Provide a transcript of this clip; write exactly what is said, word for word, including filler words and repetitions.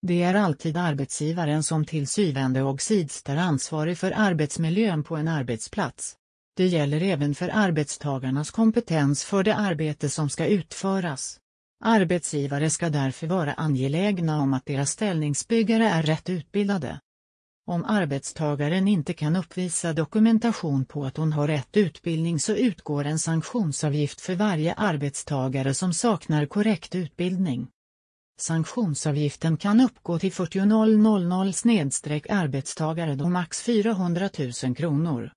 Det är alltid arbetsgivaren som till syvende och sist är ansvarig för arbetsmiljön på en arbetsplats. Det gäller även för arbetstagarnas kompetens för det arbete som ska utföras. Arbetsgivare ska därför vara angelägna om att deras ställningsbyggare är rätt utbildade. Om arbetstagaren inte kan uppvisa dokumentation på att hon har rätt utbildning så utgår en sanktionsavgift för varje arbetstagare som saknar korrekt utbildning. Sanktionsavgiften kan uppgå till fyrtio tusen arbetstagare då max fyrahundratusen kronor.